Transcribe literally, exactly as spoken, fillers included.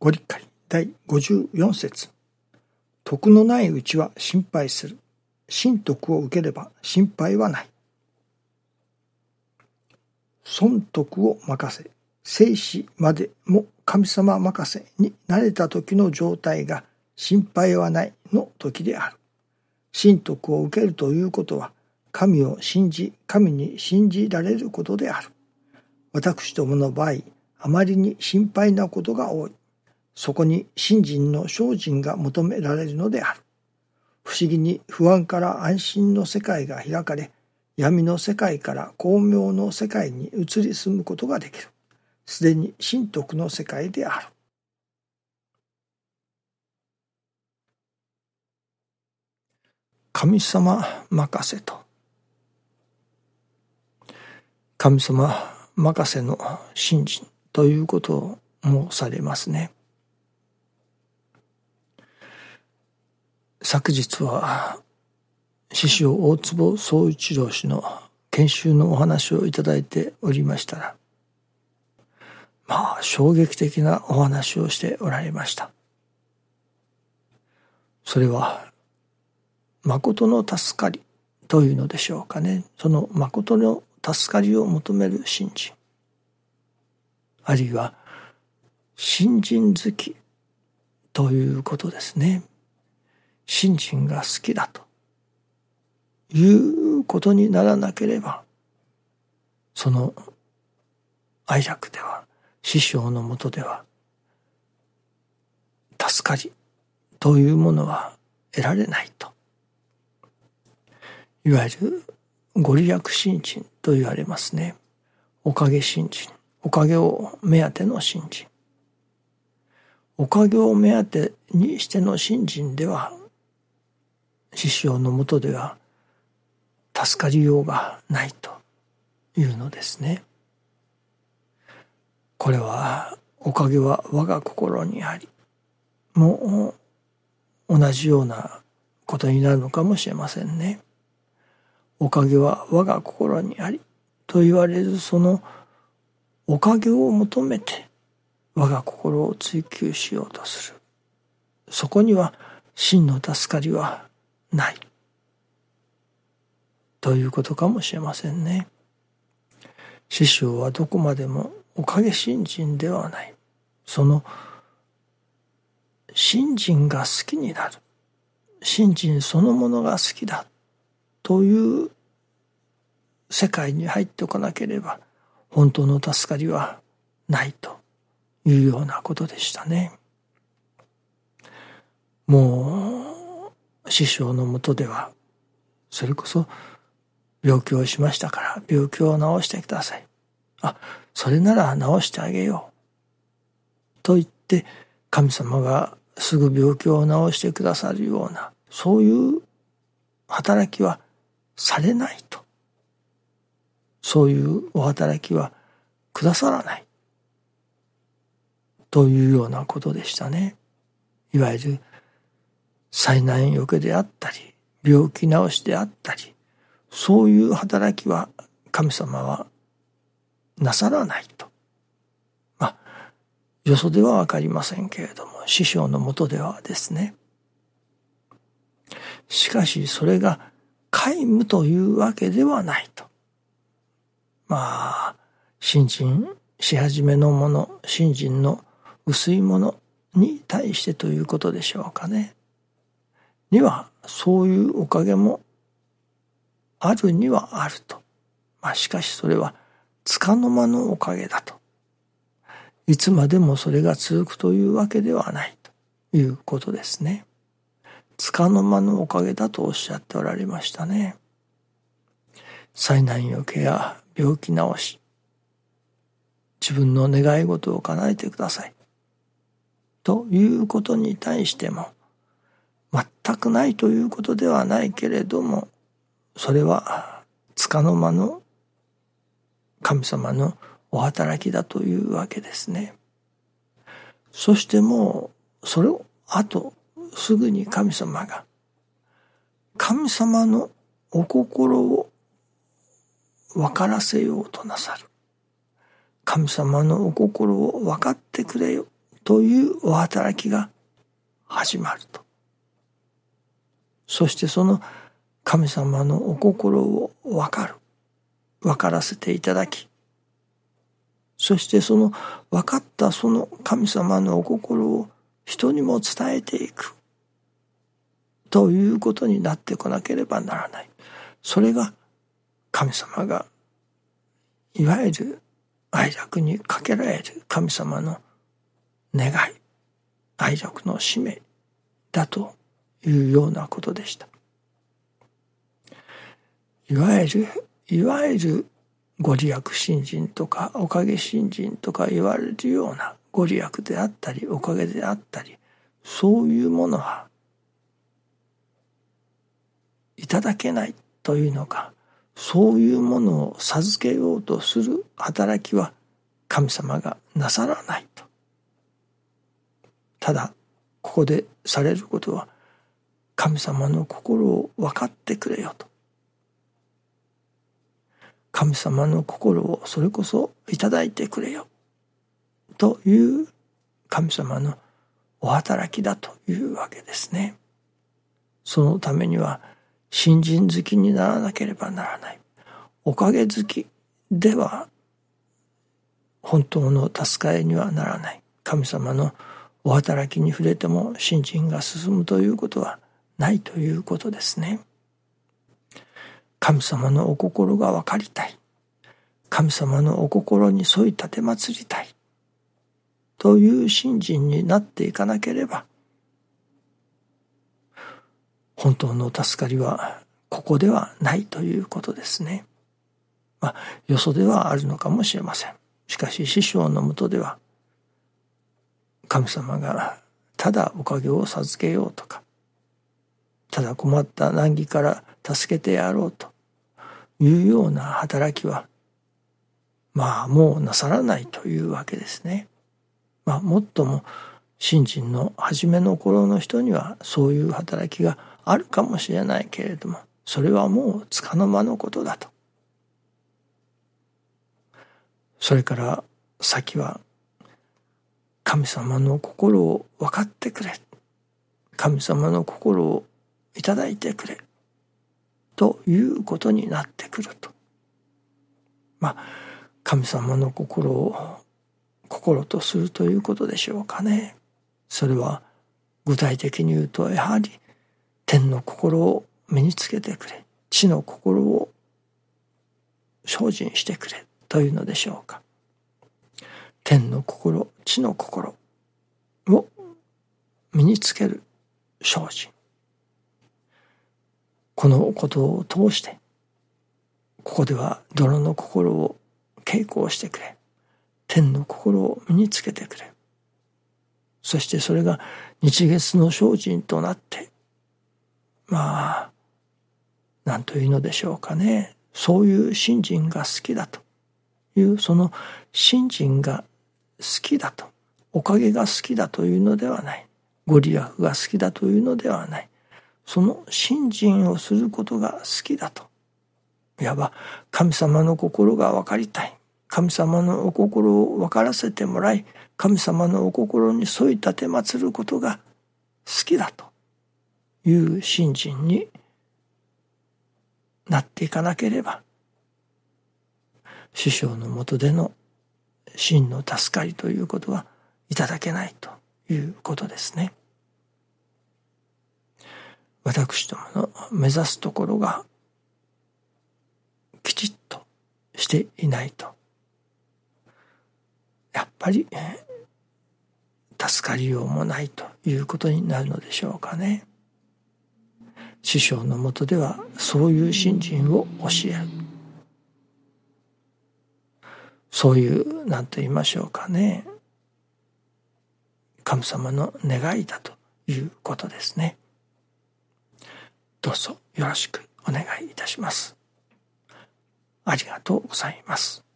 ご理解だいごじゅうよん節。徳のないうちは心配する。真徳を受ければ心配はない。損得を任せ、生死までも神様任せに慣れた時の状態が心配はないの時である。真徳を受けるということは、神を信じ、神に信じられることである。私どもの場合、あまりに心配なことが多い。そこに信心の精進が求められるのである。不思議に不安から安心の世界が開かれ、闇の世界から光明の世界に移り住むことができる。すでに真徳の世界である。神様任せと。神様任せの信心ということを申されますね。昨日は師匠大坪宗一郎氏の研修のお話をいただいておりましたら、まあ衝撃的なお話をしておられました。それは誠の助かりというのでしょうかね。その誠の助かりを求める信心、あるいは信心好きということですね。信心が好きだということにならなければ、その愛楽では、師匠のもとでは助かりというものは得られないと、いわゆるご利益信心と言われますね。おかげ信心、おかげを目当ての信心。おかげを目当てにしての信心では、師匠のもとでは助かりようがないというのですね。これはおかげは我が心にあり、もう同じようなことになるのかもしれませんね。おかげは我が心にありと言われる、そのおかげを求めて我が心を追求しようとする。そこには真の助かりはないということかもしれませんね。師匠はどこまでもおかげ信心ではない。その信心が好きになる。信心そのものが好きだという世界に入っておかなければ、本当の助かりはないというようなことでしたね。もう師匠のもとでは、それこそ病気をしましたから病気を治してください。あ、それなら治してあげようと言って、神様がすぐ病気を治してくださるような、そういう働きはされないと。そういうお働きはくださらないというようなことでしたね。いわゆる災難よけであったり、病気治しであったり、そういう働きは神様はなさらないと。まあ、よそではわかりませんけれども、師匠のもとではですね。しかしそれが皆無というわけではないと。まあ、信心し始めのもの、信心の薄いものに対してということでしょうかね。には、そういうおかげもあるにはあると。まあ、しかしそれは束の間のおかげだと。いつまでもそれが続くというわけではないということですね。束の間のおかげだとおっしゃっておられましたね。災難よけや病気治し、自分の願い事を叶えてくださいということに対しても、全くないということではないけれども、それは束の間の神様のお働きだというわけですね。そしてもうそれをあとすぐに神様が神様のお心を分からせようとなさる。神様のお心を分かってくれよというお働きが始まると。そしてその神様のお心を分かる、分からせていただき、そしてその分かったその神様のお心を人にも伝えていくということになってこなければならない。それが神様がいわゆる愛楽にかけられる神様の願い、愛楽の使命だというようなことでした。いわゆるいわゆるご利益信心とかおかげ信心とか言われるようなご利益であったりおかげであったり、そういうものはいただけないというのか、そういうものを授けようとする働きは神様がなさらないと。ただここでされることは、神様の心を分かってくれよと。神様の心をそれこそいただいてくれよという神様のお働きだというわけですね。そのためには信心好きにならなければならない。おかげ好きでは本当の助かりにはならない。神様のお働きに触れても信心が進むということはないということですね。神様のお心が分かりたい。神様のお心に添い立てまつりたい。という信心になっていかなければ、本当の助かりはここではないということですね。まあ、よそではあるのかもしれません。しかし師匠のもとでは、神様がただおかげを授けようとか、ただ困った難儀から助けてやろうというような働きは、まあもうなさらないというわけですね。まあもっとも信心の初めの頃の人にはそういう働きがあるかもしれないけれども、それはもうつかの間のことだと。それから先は神様の心を分かってくれ、神様の心をいただいてくれということになってくると。まあ神様の心を心とするということでしょうかね。それは具体的に言うと、やはり天の心を身につけてくれ、地の心を精進してくれというのでしょうか。天の心、地の心を身につける精進。このことを通して、ここでは泥の心を稽古をしてくれ、天の心を身につけてくれ。そしてそれが日月の精進となって、まあ何というのでしょうかね。そういう信心が好きだという、その信心が好きだと、おかげが好きだというのではない、ご利益が好きだというのではない、その信心をすることが好きだと。いわば神様の心が分かりたい、神様のお心を分からせてもらい、神様のお心に添い立てまつることが好きだという信心になっていかなければ、師匠のもとでの真の助かりということはいただけないということですね。私どもの目指すところがきちっとしていないと、やっぱり助かりようもないということになるのでしょうかね。師匠のもとではそういう信心を教える、そういう何と言いましょうかね、神様の願いだということですね。どうぞよろしくお願いいたします。ありがとうございます。